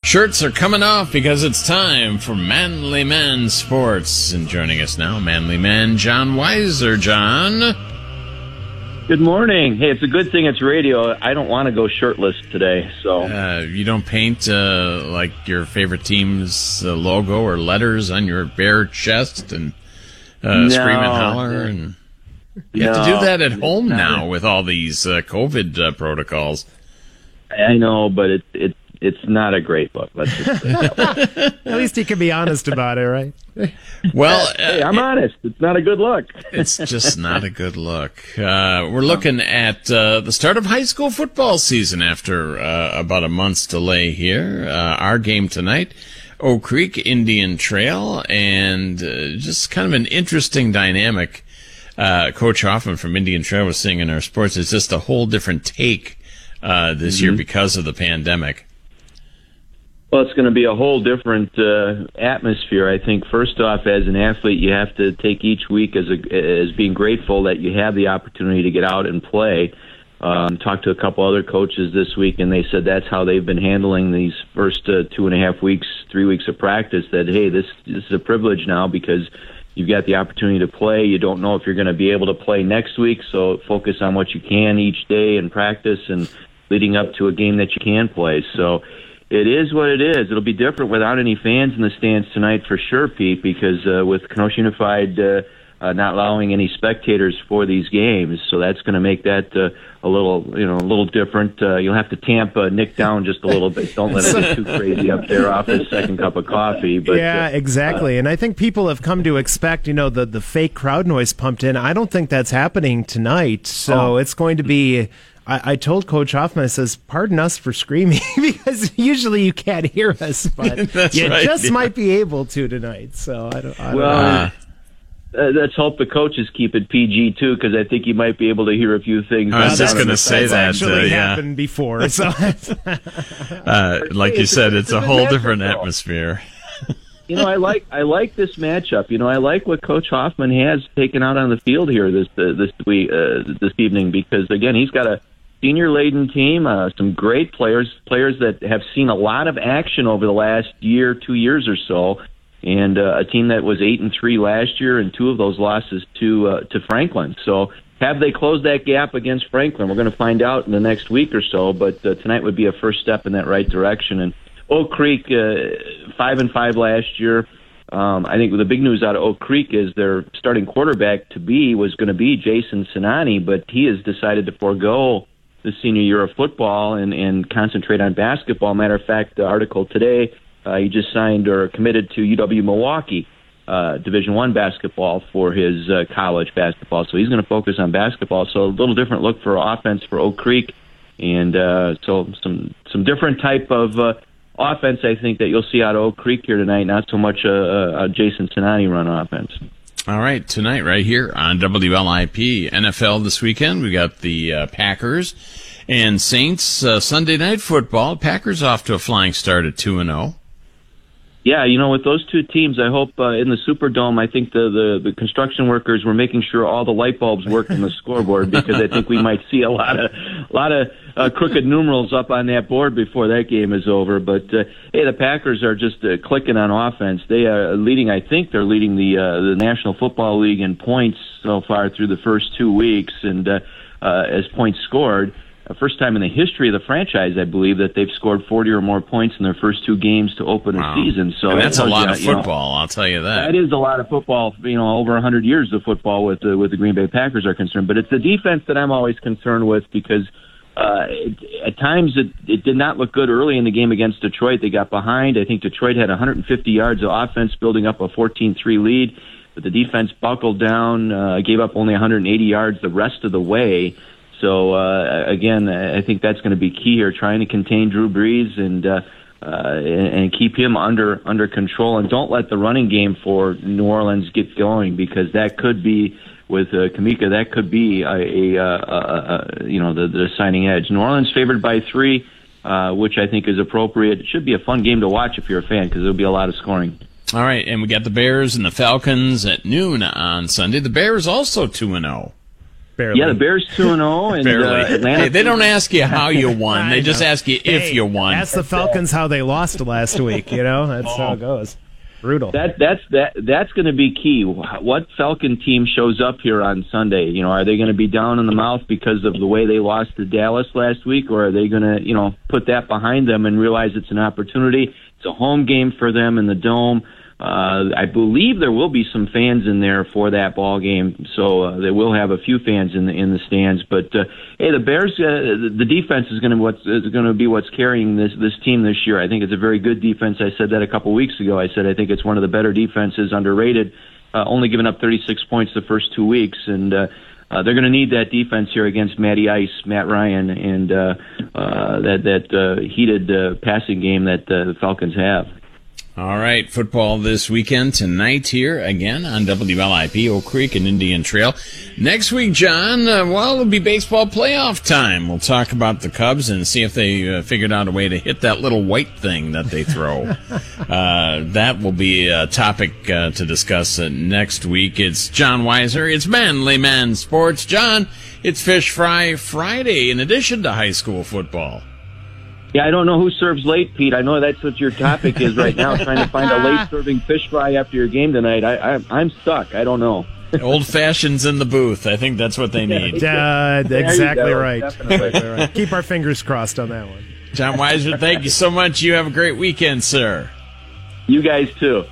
Shirts are coming off because it's time for Manly Man Sports. And joining us now, Manly Man John Weiser. John. Good morning. Hey, it's a good thing it's radio. I don't want to go shirtless today. So you don't paint like your favorite team's logo or letters on your bare chest and scream and holler? And you have to do that at home now with all these COVID protocols. I know, but it's not a great look. Let's just say that. At least he can be honest about it, right? Well, hey, I'm honest. It's not a good look. It's just not a good look. We're looking at the start of high school football season after about a month's delay here. Our game tonight, Oak Creek Indian Trail, and just kind of an interesting dynamic. Coach Hoffman from Indian Trail was saying in our sports, it's just a whole different take this year because of the pandemic. Well, it's going to be a whole different atmosphere. I think, first off, as an athlete, you have to take each week as being grateful that you have the opportunity to get out and play. Talked to a couple other coaches this week, and they said that's how they've been handling these first 2.5 weeks, 3 weeks of practice, that, hey, this is a privilege now because you've got the opportunity to play. You don't know if you're going to be able to play next week, so focus on what you can each day and practice and leading up to a game that you can play. So it is what it is. It'll be different without any fans in the stands tonight for sure, Pete, because with Kenosha Unified not allowing any spectators for these games, so that's going to make that a little different. You'll have to tamp Nick down just a little bit. Don't let it get too crazy up there off his second cup of coffee. But yeah, exactly. And I think people have come to expect, the fake crowd noise pumped in. I don't think that's happening tonight. So it's going to be. I told Coach Hoffman, I says, pardon us for screaming because usually you can't hear us, but you just might be able to tonight. So I don't know. Let's hope the coaches keep it PG too, because I think you might be able to hear a few things. I was just going to say that. Actually happened before. So like you said, it's a whole different atmosphere. I like this matchup. I like what Coach Hoffman has taken out on the field here this evening, because again, he's got a senior-laden team, some great players that have seen a lot of action over the last year, 2 years or so, and a team that was 8-3 last year, and 2 of those losses to Franklin. So have they closed that gap against Franklin? We're going to find out in the next week or so, but tonight would be a first step in that right direction. And Oak Creek, 5-5 last year. I think the big news out of Oak Creek is their starting quarterback was going to be Jason Sinani, but he has decided to forego the senior year of football and concentrate on basketball. Matter of fact, the article today, he just signed or committed to UW-Milwaukee Division I basketball for his college basketball. So he's going to focus on basketball. So a little different look for offense for Oak Creek, and so some different type of offense, I think, that you'll see out of Oak Creek here tonight. Not so much a Jason Sinani run offense. All right, tonight right here on WLIP, NFL this weekend, we got the Packers and Saints Sunday night football. Packers off to a flying start at 2-0. Yeah, with those two teams, I hope in the Superdome, I think the construction workers were making sure all the light bulbs worked on the scoreboard, because I think we might see a lot of crooked numerals up on that board before that game is over. But hey, the Packers are just clicking on offense. They are leading. I think they're leading the National Football League in points so far through the first 2 weeks, and as points scored. First time in the history of the franchise, I believe, that they've scored 40 or more points in their first 2 games to open a season. So and that's a lot of football, I'll tell you that. That is a lot of football, over 100 years of football with the Green Bay Packers are concerned. But it's the defense that I'm always concerned with, because at times it did not look good early in the game against Detroit. They got behind. I think Detroit had 150 yards of offense, building up a 14-3 lead. But the defense buckled down, gave up only 180 yards the rest of the way. So, again, I think that's going to be key here, trying to contain Drew Brees and keep him under control. And don't let the running game for New Orleans get going, because that could be, with Kamika, that could be the deciding edge. New Orleans favored by 3, which I think is appropriate. It should be a fun game to watch if you're a fan, because there'll be a lot of scoring. All right, and we got the Bears and the Falcons at noon on Sunday. The Bears also 2-0. Barely. Yeah, the Bears 2-0, and Barely. Atlanta. Hey, they don't ask you how you won. They just ask you if you won. Ask the Falcons how they lost last week. That's how it goes. Brutal. That's going to be key. What Falcon team shows up here on Sunday? Are they going to be down in the mouth because of the way they lost to Dallas last week, or are they going to, put that behind them and realize it's an opportunity? It's a home game for them in the Dome. I believe there will be some fans in there for that ball game, so they will have a few fans in the stands. But hey, the Bears, the defense is going to be what's carrying this team this year. I think it's a very good defense. I said that a couple weeks ago. I said I think it's one of the better defenses, underrated. Only giving up 36 points the first 2 weeks, and they're going to need that defense here against Matty Ice, Matt Ryan, and that heated passing game that the Falcons have. All right, football this weekend tonight here again on WLIP, Oak Creek and Indian Trail. Next week, John, it'll be baseball playoff time. We'll talk about the Cubs and see if they figured out a way to hit that little white thing that they throw. That will be a topic to discuss next week. It's John Weiser. It's Manly Man Sports. John, it's Fish Fry Friday in addition to high school football. Yeah, I don't know who serves late, Pete. I know that's what your topic is right now, trying to find a late-serving fish fry after your game tonight. I'm stuck. I don't know. Old fashions in the booth. I think that's what they need. Exactly right. Definitely. Right. Keep our fingers crossed on that one. John Weiser, thank you so much. You have a great weekend, sir. You guys, too.